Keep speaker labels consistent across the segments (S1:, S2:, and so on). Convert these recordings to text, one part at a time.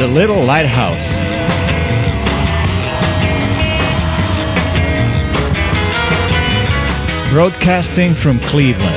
S1: The Little Lighthouse. Broadcasting from Cleveland.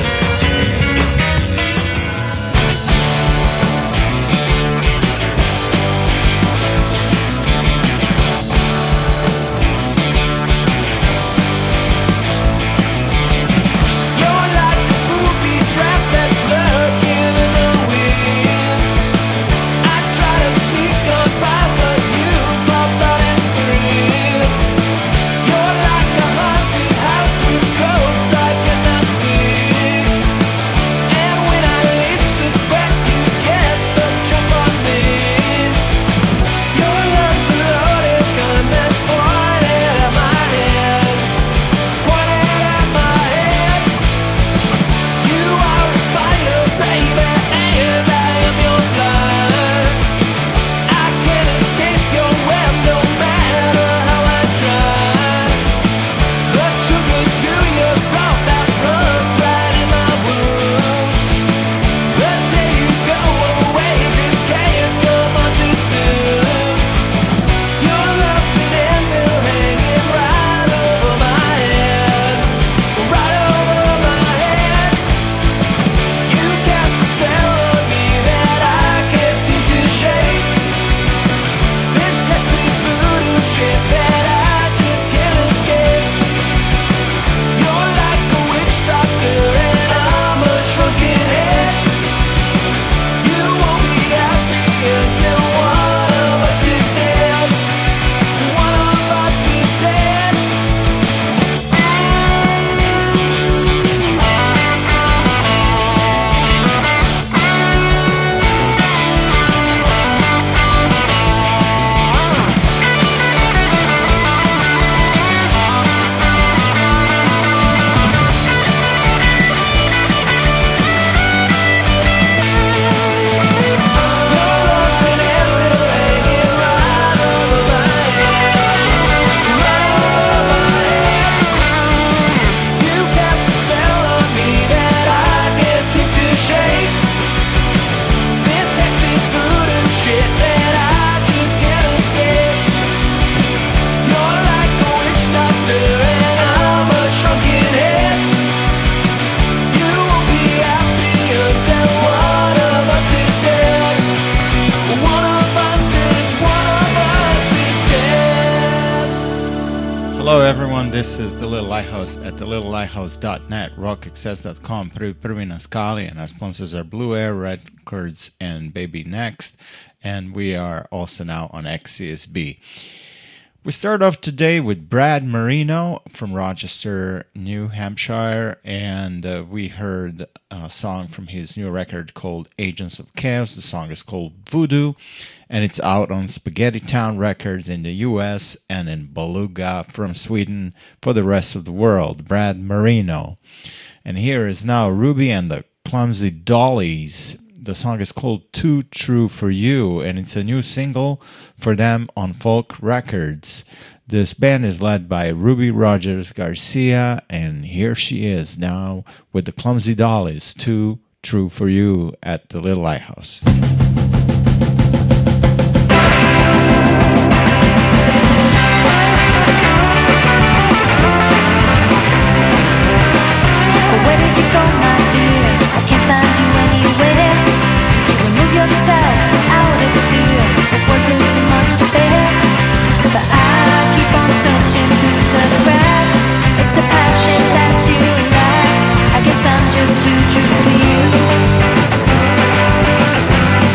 S1: This is The Little Lighthouse at thelittle.lighthouse.net, rockaccess.com, prvi na skali, and our sponsors are Blue Air Records and Baby Next, and we are also now on XCSB. We start off today with Brad Marino from Rochester, New Hampshire, and we heard a song from his new record called Agents of Chaos. The song is called Voodoo, and it's out on Spaghetti Town Records in the US and in Beluga from Sweden for the rest of the world. Brad Marino. And here is now Ruby and the Clumsy Dollies. The song is called Too True for You, and it's a new single for them on Folk Records. This band is led by Ruby Rogers Garcia, and here she is now with the Clumsy Dollies, Too True for You at the Little Lighthouse.
S2: Where did you go, my dear? I can't find you anywhere. Did you remove yourself out of fear? Or was it too much to bear? But I keep on searching through the cracks. It's a passion that you lack. I guess I'm just too true for you.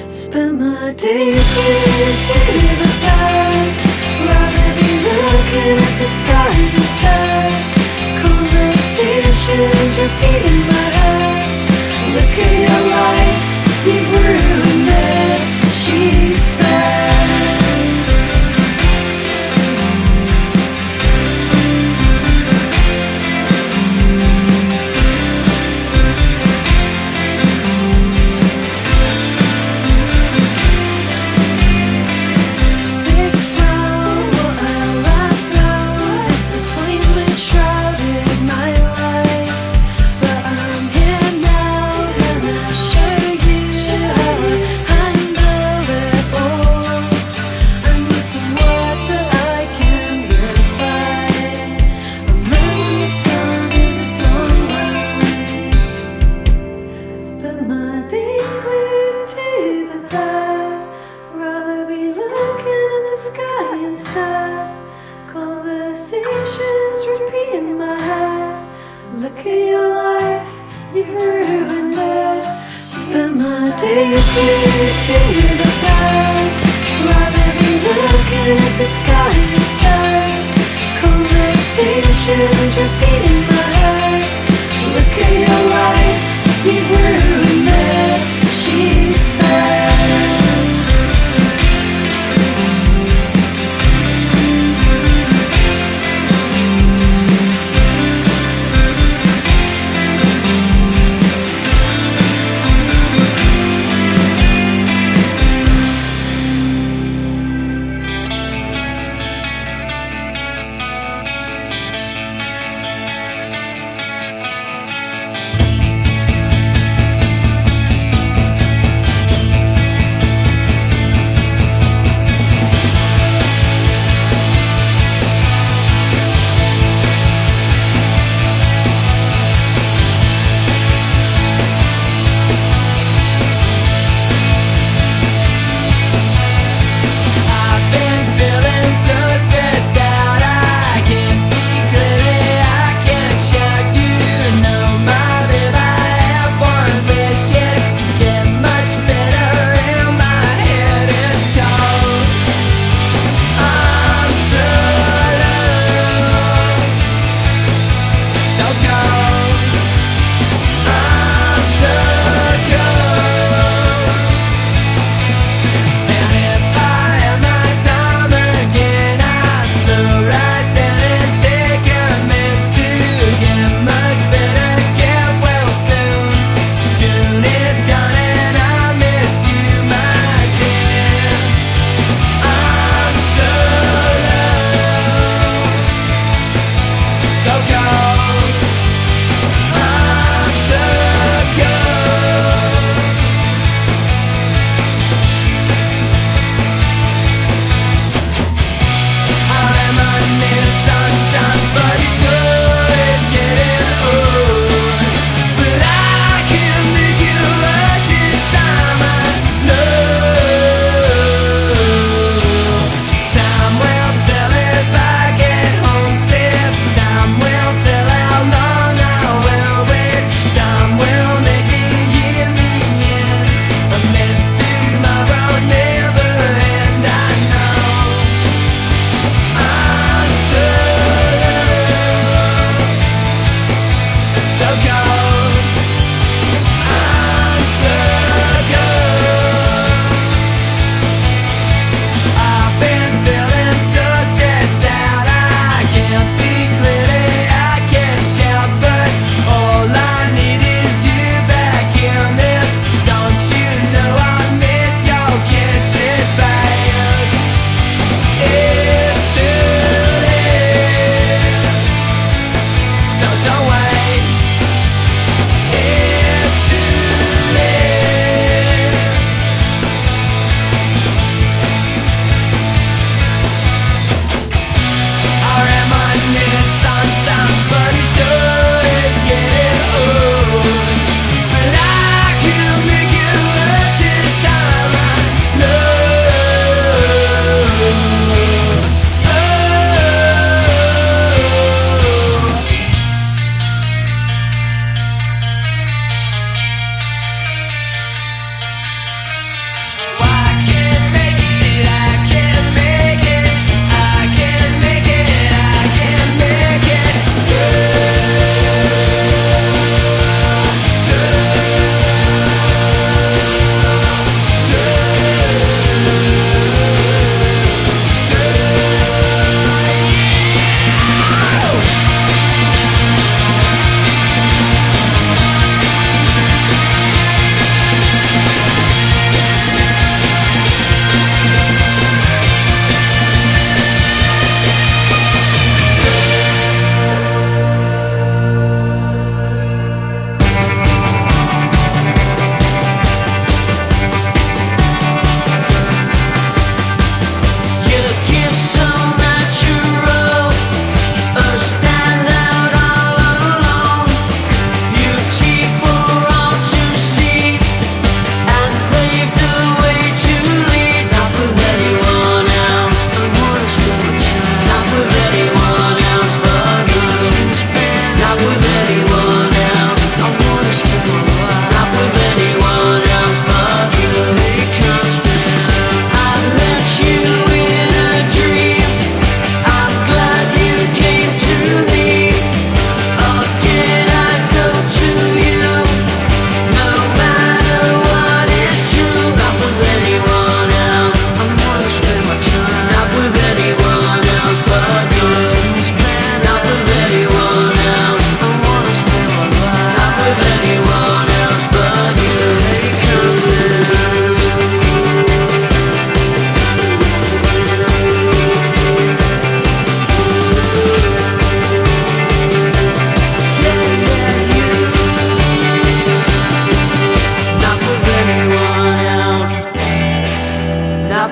S2: Spend my days glued to the bed. Rather be looking at the sky instead. Conversations repeat in my head. Look at your life, you've ruined it, she said.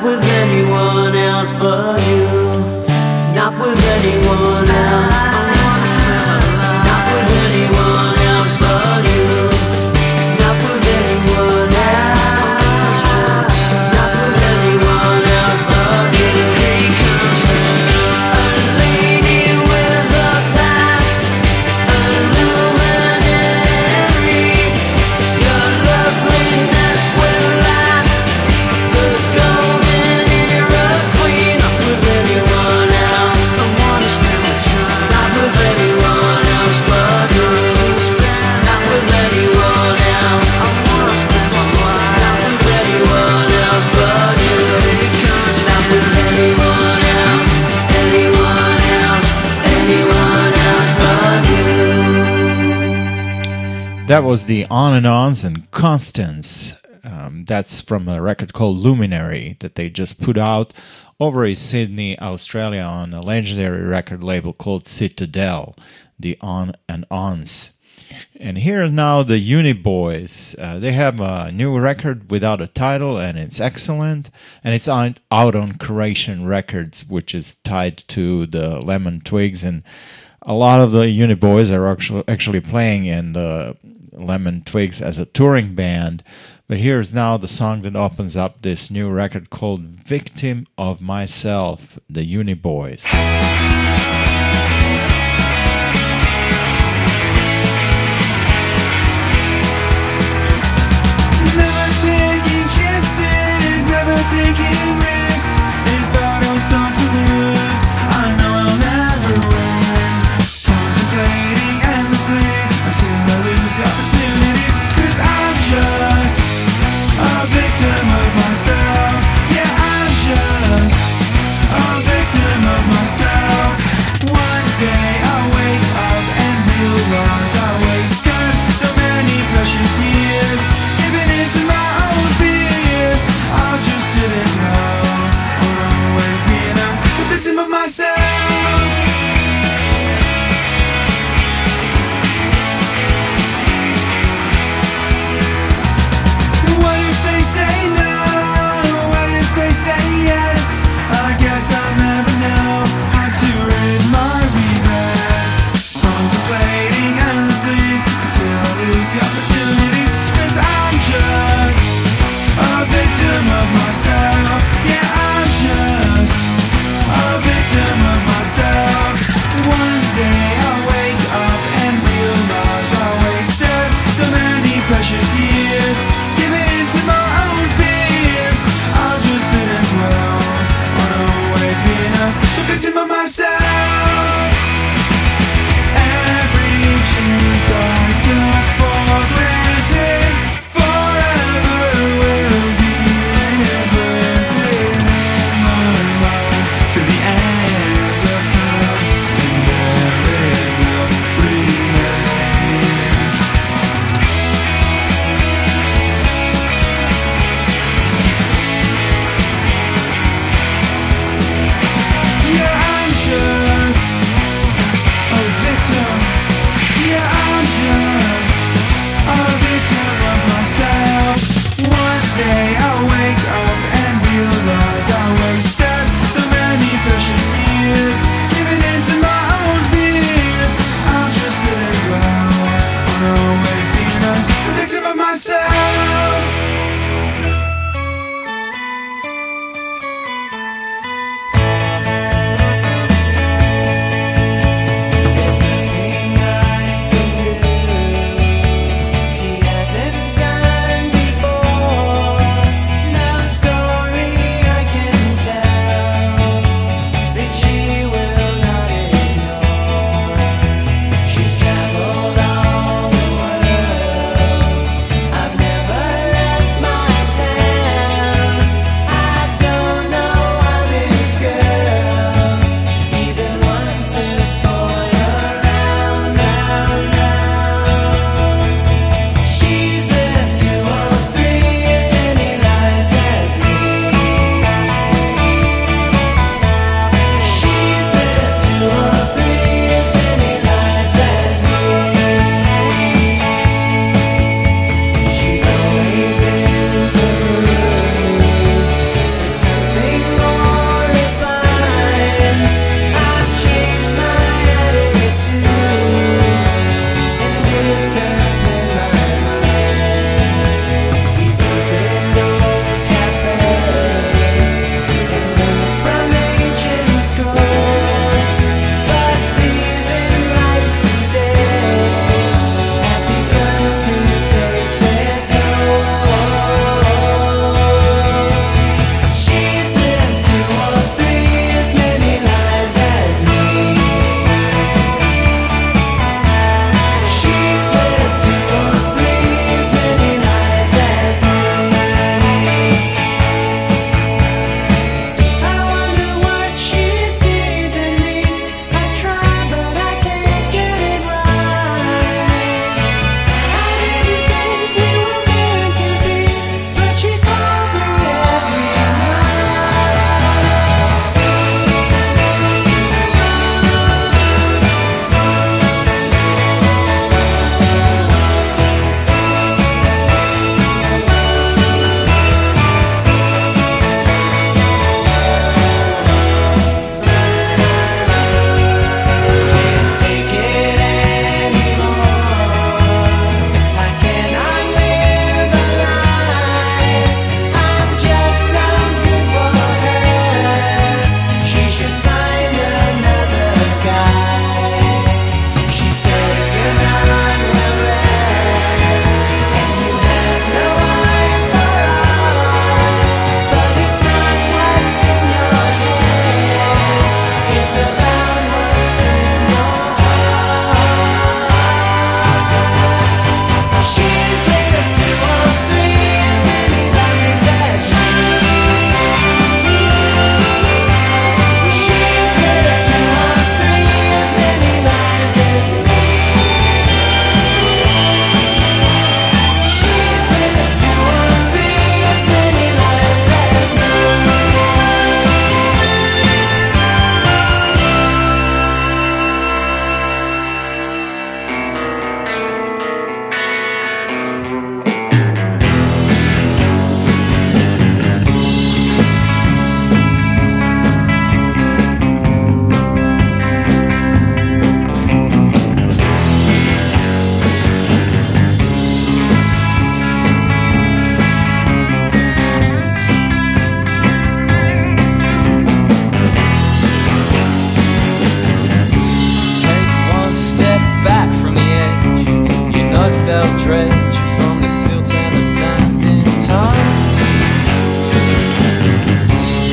S3: Not with anyone else but you. Not with anyone else. I wanna spend my life. Not with anyone else but you. Not with anyone else. Not with anyone else but you. A lady with a past, a luminary. Your loveliness will last. The golden era queen. Not with anyone else. I wanna spend my time. Not with anyone else but you. Not with anyone else. I wanna spend my life. Not with anyone else but you. Not with anyone else. Anyone else. Anyone else but you.
S1: That was the On and Ons and Constance. That's from a record called Luminary that they just put out over in Sydney, Australia on a legendary record label called Citadel, the On and Ons. And here now the Uniboys. They have a new record without a title and it's excellent. And it's out on Curation Records, which is tied to the Lemon Twigs. And a lot of the Uniboys are actually playing in the Lemon Twigs as a touring band. But here's now the song that opens up this new record called Victim of Myself, the Uniboys.
S4: Never taking chances, never taking risks. If I don't start to lose, I know I'll never win. Contemplating endlessly until I lose the opportunities. 'Cause I'm just a victim of myself. Yeah, I'm just a victim of myself.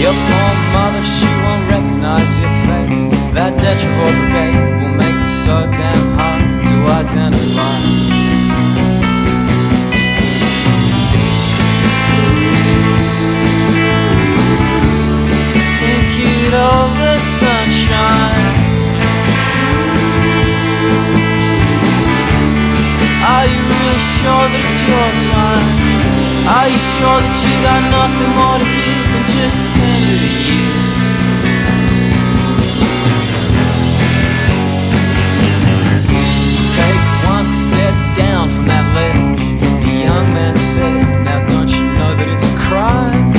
S3: Your poor mother, she won't recognize your face. That Detrevor brigade will make it so damn hard to identify. Think it over, sunshine. Are you really sure that it's your time? Are you sure that you got nothing more to give than just tender years? Take one step down from that ledge, the young man said. Now don't you know that it's a crime?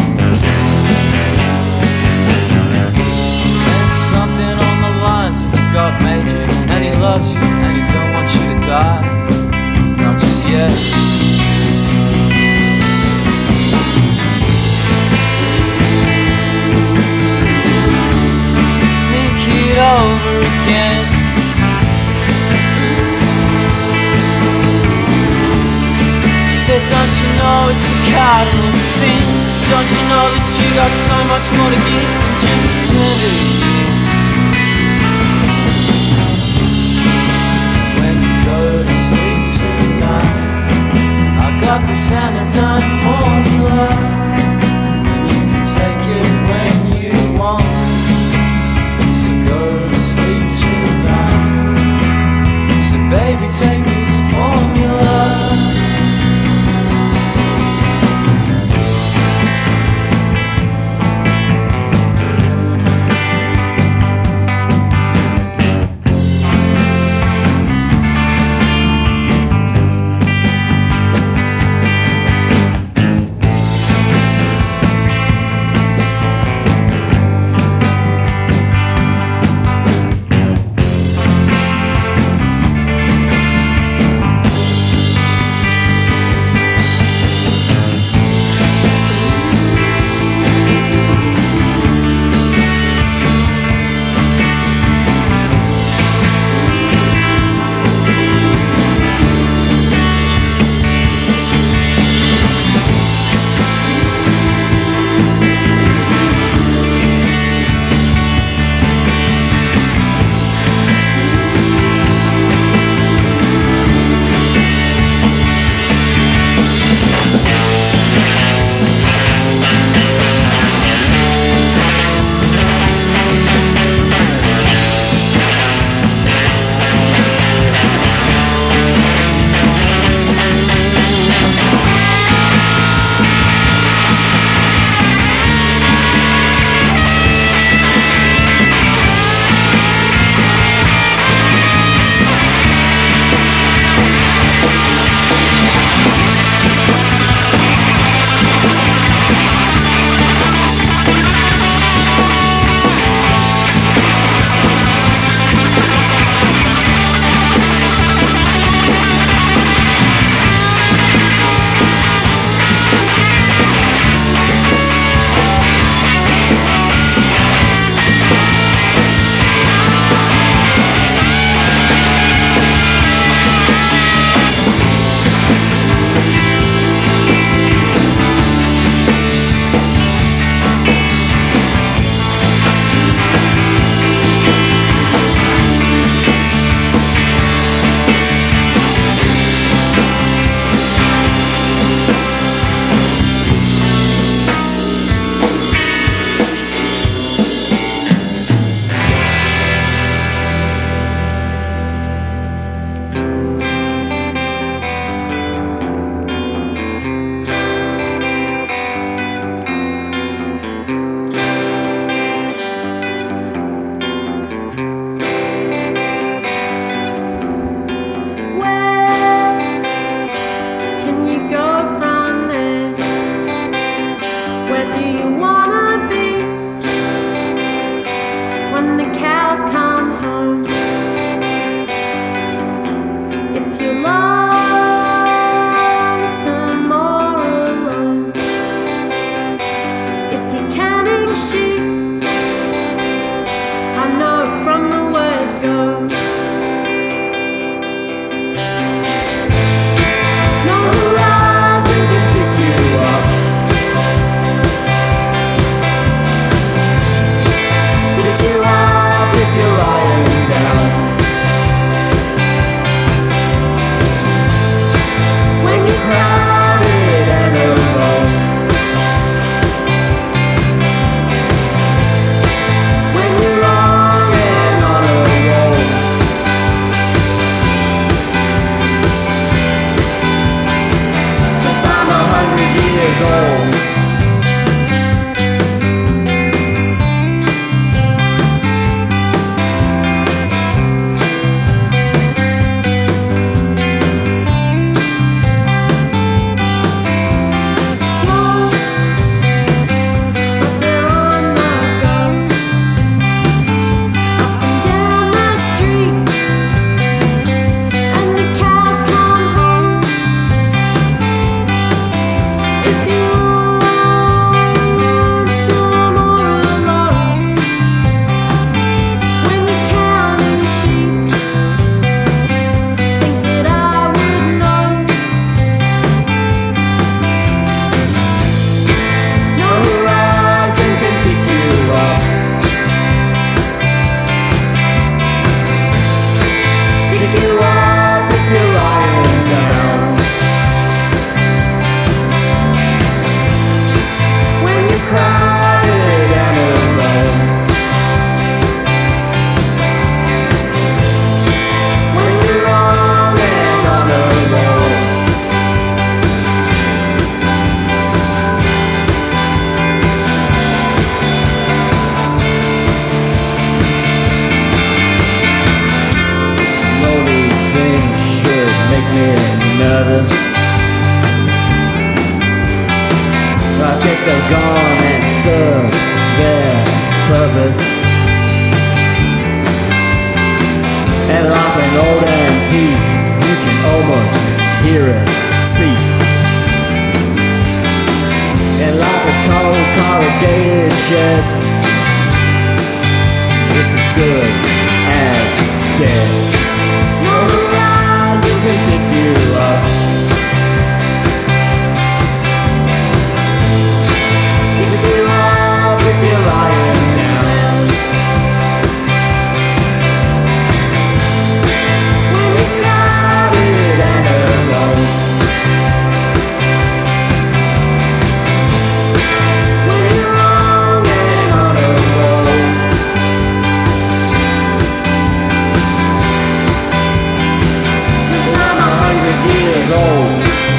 S3: There's something on the lines of God made you, and he loves you, and he don't want you to die. Not just yet. Think it over again. Said, don't you know it's a cardinal sin? Don't you know that you got so much more to give than just tender years? When you go to sleep tonight, I got this anodyne formula, and you can take it when you want. So go to sleep tonight. So baby, take this formula.
S5: gone and served their purpose. And like an old antique, you can almost hear it speak. And like a cold corrugated shed, it's as good as dead. No horizon can pick you up. If you're lying down, when you're crowded and alone, when you're wrong and on a roll, 'cause I'm 100 years old.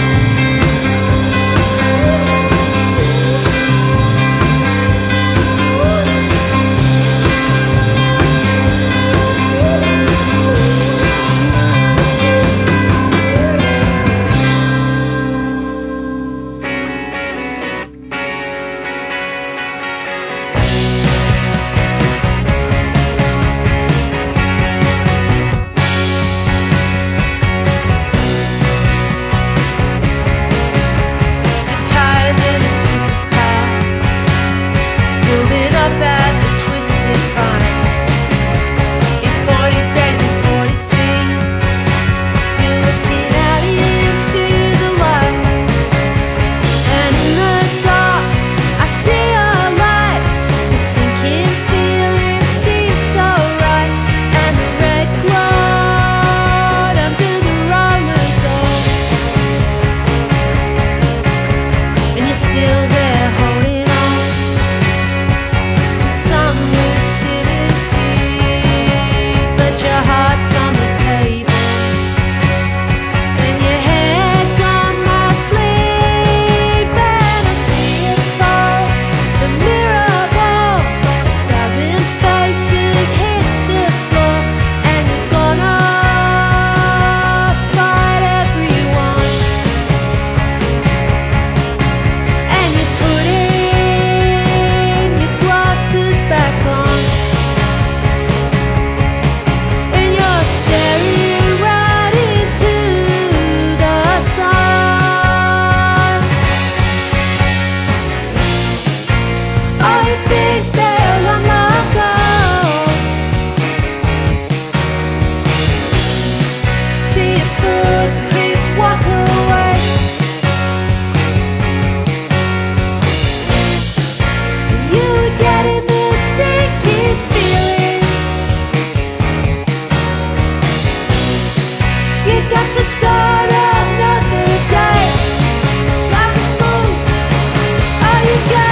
S2: The tires in the supercar pulled it up at the Twisted Vine. In 40 days and 40 scenes, you're looking out into the light. And in the dark, I see a light. The sinking feeling seems so right. And the red glowed under the roller door. And you're still there holding on to some lucidity, but your heart's on the table, and your head's on my sleeve, and I see it fall, the mirror ball, 1,000 faces hit the floor, and you're gonna fight everyone. And you're putting your glasses back on, and you're staring right into the sun. All your things they're long ago. See your footprints walk away. You were getting this sinking feeling. You got to start another day. Like a fool, oh you go.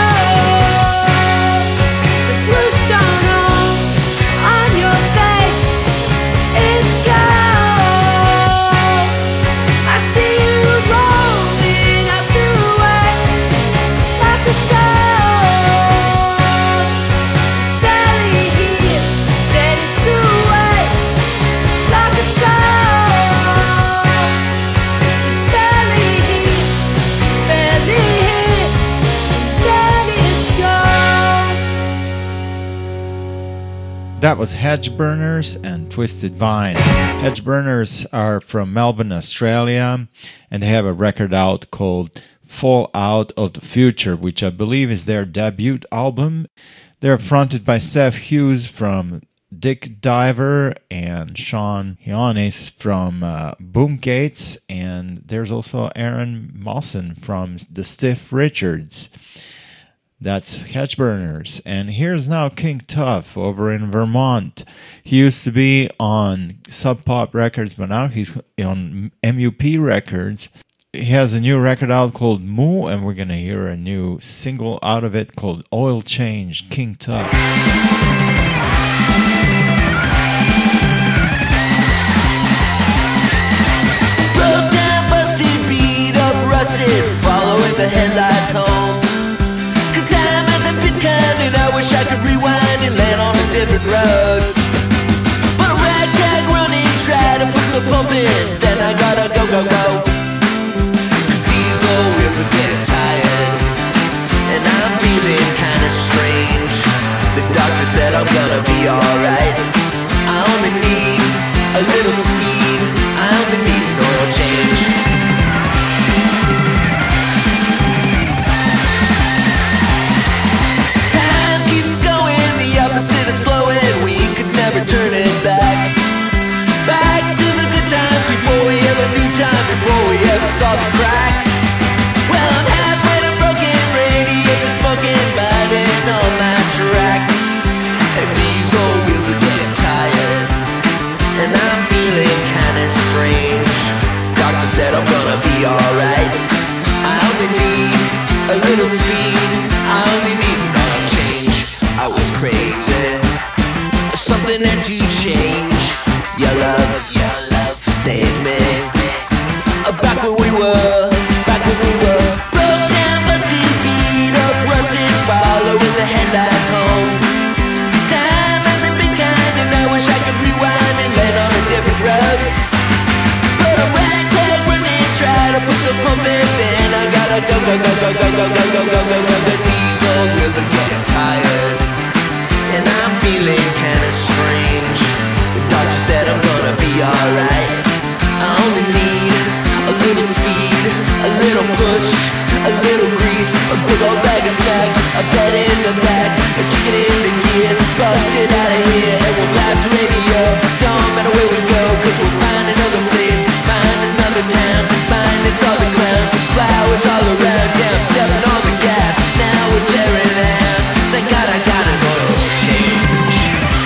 S2: The blue stone on your face, it's gold. I see you rolling up the way like a soul. Barely here, then it's away like a soul. Barely here, barely here, then it's gone.
S1: That was Hedgeburners and Twisted Vine. Hedgeburners are from Melbourne, Australia, and they have a record out called Fall Out of the Future, which I believe is their debut album. They're fronted by Steph Hughes from Dick Diver and Sean Hionis from Boomgates, and there's also Aaron Mawson from the Stiff Richards. That's Hedgeburners. And here's now King Tuff over in Vermont. He used to be on Sub Pop Records, but now he's on MUP Records. He has a new record out called Moo, and we're going to hear a new single out of it called Oil Change, King Tuff.
S3: Broke down, busted, beat up, rusted, following the headlights home. 'Cause time hasn't been kind and I wish I could rewind and land on a different road. But a ragtag running, try to put the pump in, then I gotta go. 'Cause these old wheels are getting tired, and feeling kinda strange. The doctor said I'm gonna be alright. I only need a little speed. I only need an oil change. Time keeps going the opposite of slowing. We could never turn it back. Back to the good times before we ever knew time, before we ever saw the cracks. Well, I'm halfway to broken radiator smoking, biting on my tracks. And these old wheels are getting tired, and I'm feeling kinda strange. Doctor said I'm gonna be alright. I only need a little speed. I only need an oil change. I was crazy, something had to change. Your love saved me. Back where we were, back where we were. Broke down, busted, beat up, rusted, following the headlights home. This time hasn't been kind, and I wish I could rewind and land on a different road. But I'm ragtag running, try to put the pump in, then I gotta go, go, go, go, go, go, go, go, go, go, go. 'Cause these old wheels are getting tired, and I'm feeling kinda strange. The doctor said I'm gonna be alright. I only need a little speed, a little push, a little grease, a big old bag of snacks, a bed in the back, a kick it in the gear, bust it out of here, and we'll blast the radio. Don't matter where we go, 'cause we'll find another place, find another town, find this all the clowns, and flowers all around. Yeah, I'm stepping on the gas, now we're tearing ass. Thank God I got an oil change.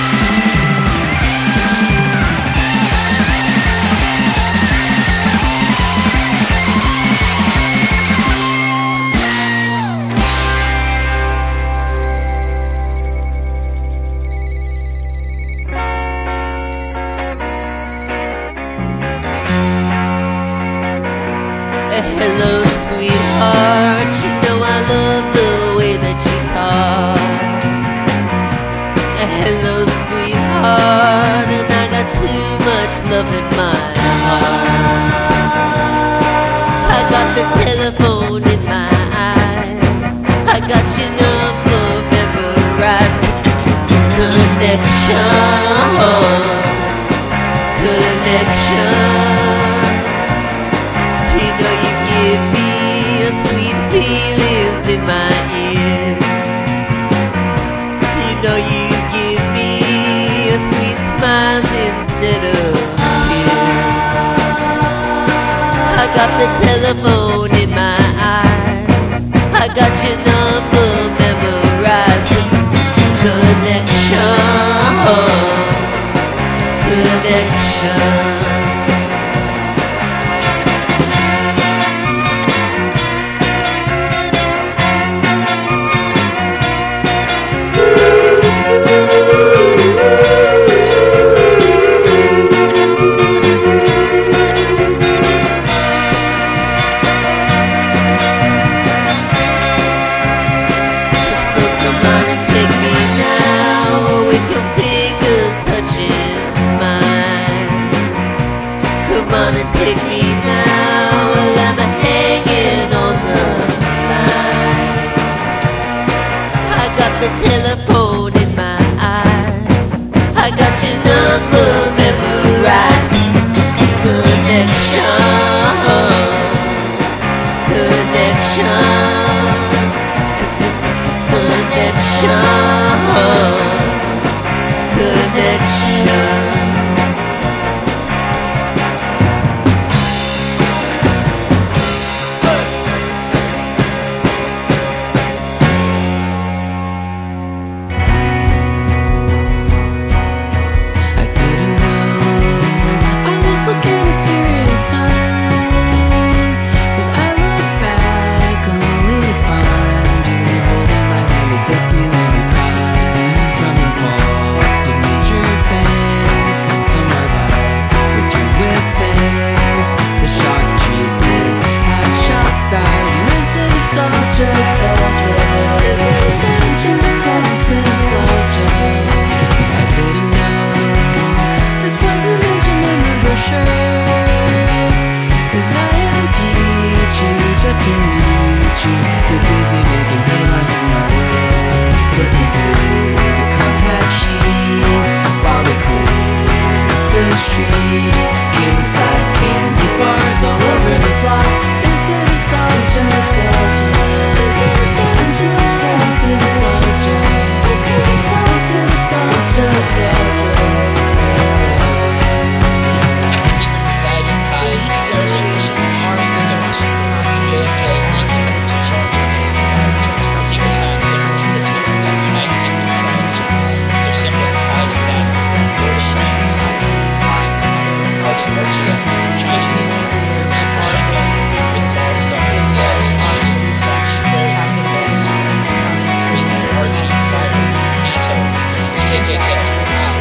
S6: Hello, sweetheart. You know I love the way that you talk. Hello, sweetheart. And I got too much love in my heart. I got the telephone in my eyes. I got your number memorized. Connection. You know you give me your sweet feelings in my ears. You know you give me your sweet smiles instead of tears. I got the telephone in my eyes. I got your number memorized. Connection. Take me now, well I'm hanging on the line. I got the telephone in my eyes. I got your number memorized. Connection.
S4: From the vaults of Major Banks
S7: Secret societies ties, negotiations, armed negotiations, JFK leaking to charges in society, secret science system, nice secret society, their symbols, ISIS, British France, time, RGS, China Disney, Russia, with bad stuff, CIA, Sash, RG, Spider, NATO, KKK,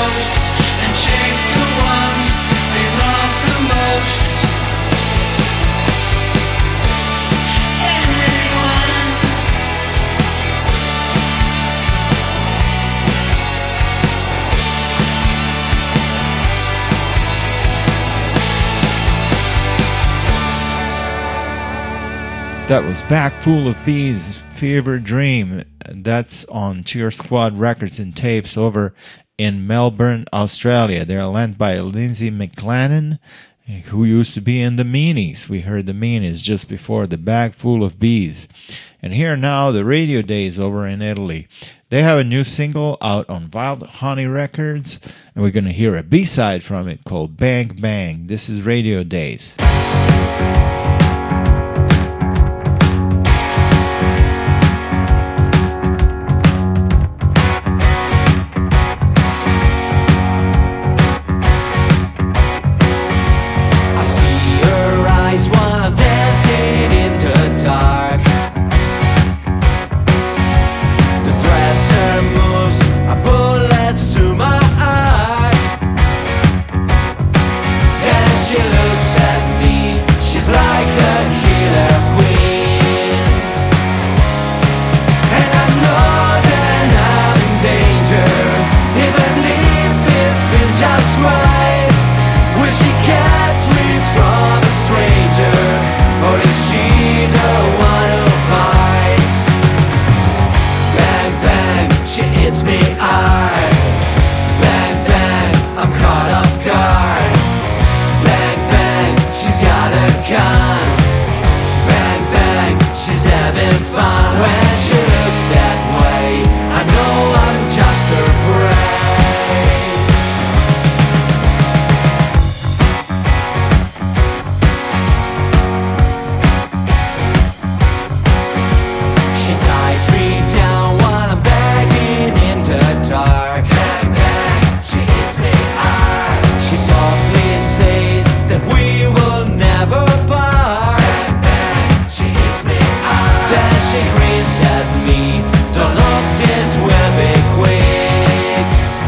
S4: toast and shake the ones they love the most. Everyone.
S1: That was Back Full of Bees, Fever Dream. That's on Cheer Squad Records and Tapes over in Melbourne, Australia. They're lent by Lindsay McLennan, who used to be in the Meanies. We heard the Meanies just before the Bag Full of Bees. And here now, the Radio Days over in Italy. They have a new single out on Wild Honey Records, and we're going to hear a B-side from it called Bang Bang. This is Radio Days.
S3: I see her eyes while I'm dancing in the dark. The dresser moves are bullets to my heart. Then she looks at me, she's like the killer queen. And I know that I'm in danger, even if it feels just right. Will she get sweets from a stranger, or is she the one who bites? Bang bang, she hits me hard. Bang bang, I'm caught off guard. Bang bang, she's got a gun. Bang bang, she's having fun. When she looks that way, I know I'm just her prey. She ties me down while I'm begging in the dark. Bang bang, she hits me hard. She softly says that we will never part. Bang bang, she hits me hard. Then she grins at me. Don't look, this will be quick.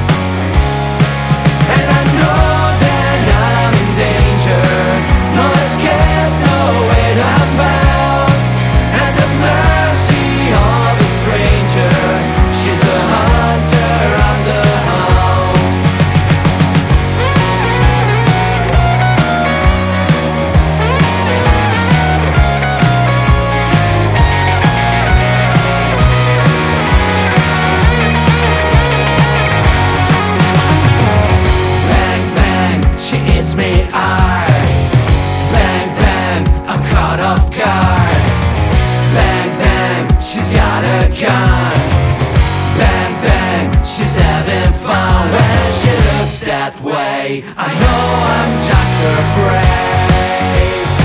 S3: And I know that I'm in danger. No escape, no way I'm bound. At the mercy of a stranger. She's the hunter, I'm the hound. Bang bang, she hits me hard. Bang bang, I'm caught off guard. Bang bang, she's got a gun. Bang bang, she's having fun. When she looks that way, I know I'm just her prey.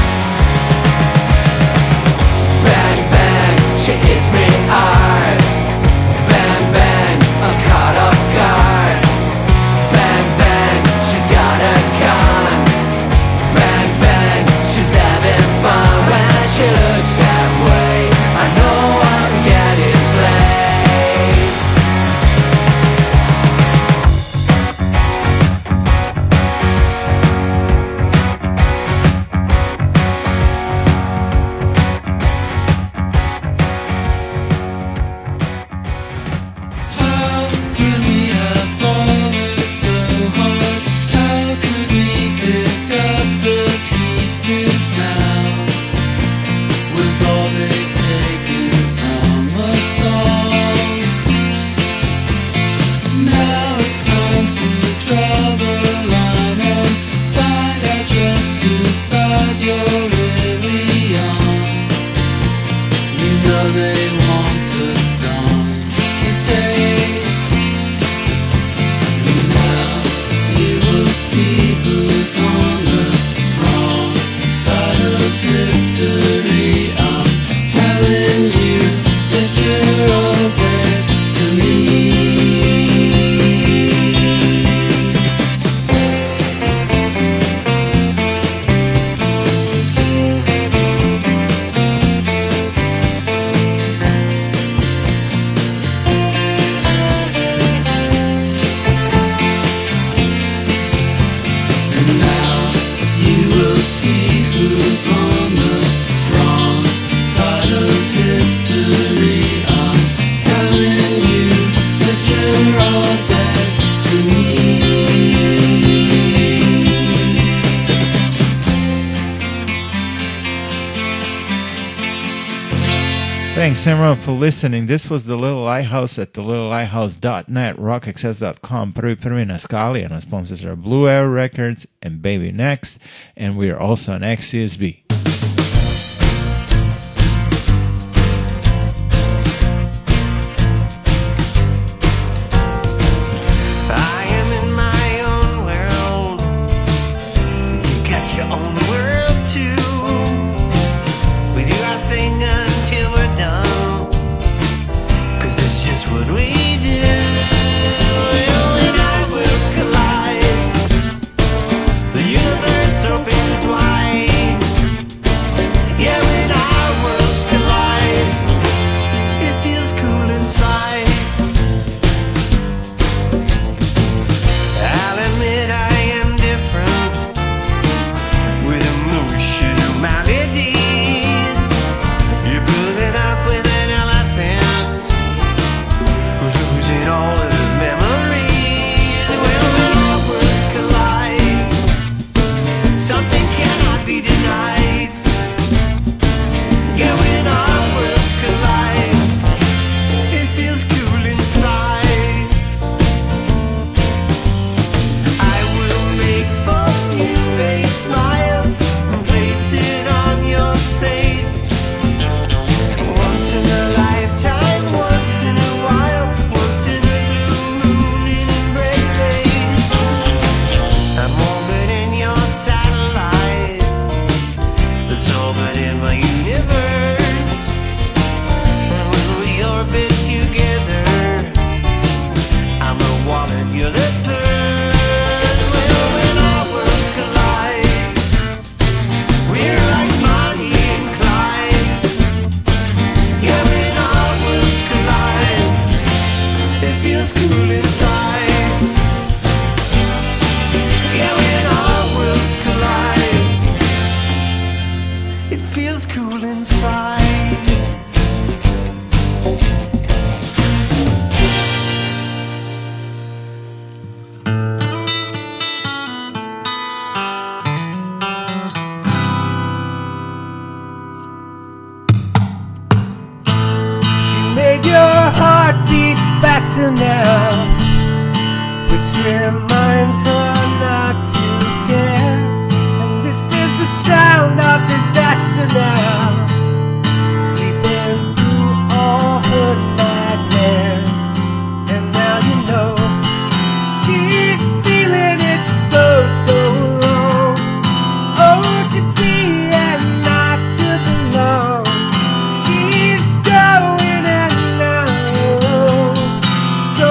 S3: Bang bang, she hits me hard. Bang bang, I'm caught off guard. Bang bang, she's got a gun. Bang bang, she's having fun. When she looks that way, I know I'm getting slayed.
S1: Thanks everyone for listening. This was The Little Lighthouse at thelittlelihthouse.net, rockaccess.com, Prvi na skali, and our sponsors are Blue Air Records and Baby Next, and we are also on XCSB.
S3: I am in my own world. You got your own world too. We do our thing until we're done, 'cause it's just what we do. When our worlds collide, the universe opens wide. Yeah, when our worlds collide, it feels cool inside. I'll admit I am different, with emotional maladies. You put it up with an elephant who's losing all of his memories. Well, when our worlds collide, something cannot be denied. Yeah, when our worlds collide, it feels cool inside. I will make fun you a smile and place it on your face. Once in a lifetime, once in a while, once in a blue moon in embrace. I'm orbiting your satellite that's orbiting my universe. And when we orbit together, I'm the wallet, you're the purse. Well, when our worlds collide, we're like Bonnie and Clyde. Yeah, when our worlds collide, it feels cool inside. Yeah, when our worlds collide, it feels cool inside. She made your heart beat faster now, which reminds her not to care. And this is the sound of disaster now, sleeping through all her nightmares. And now you know she's feeling it so long. Oh, to be and not to belong. She's going and now so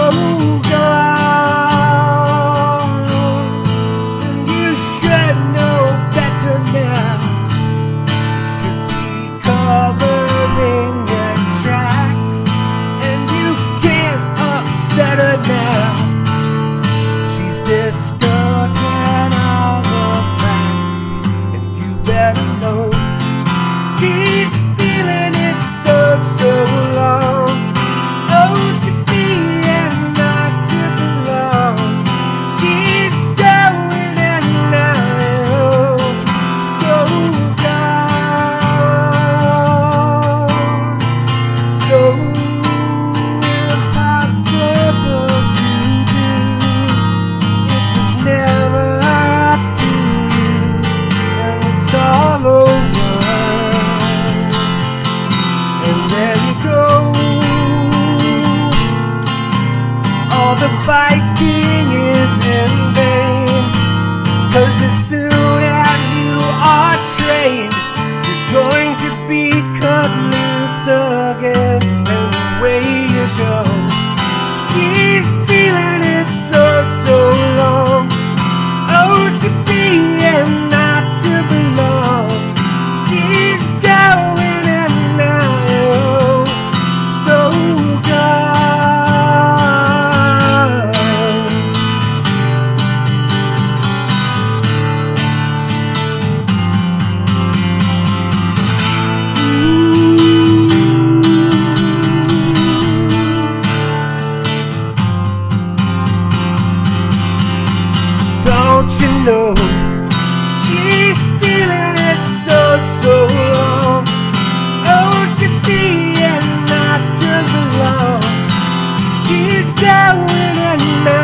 S3: gone. And you should know better now. You should be covering your tracks, and you can't upset her now. She's distorting all the facts, and you better know she's feeling it so long. Oh, to be and not to belong. She's going and now so gone, so impossible to do. It was never up to you, and it's all over. And there you go. All the fighting is in vain, 'cause as soon as you are trained, you're going to be cut loose again, and away you go. She's feeling it so long. Oh, to be and not to belong. She's going and now so gone. Don't you know she's feeling it so long? Oh, to be and
S8: going under.